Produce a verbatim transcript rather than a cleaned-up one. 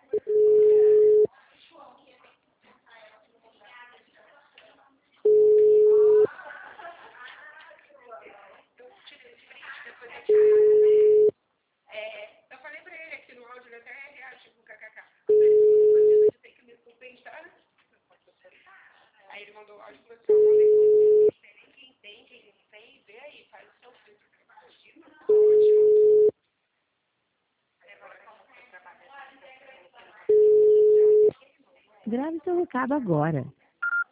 Aí ele mandou áudio pro pessoal, mandei pro você, nem quem tem, quem não tem, vê aí, faz o seu filtro. Imagina, ótimo. Grave seu recado agora.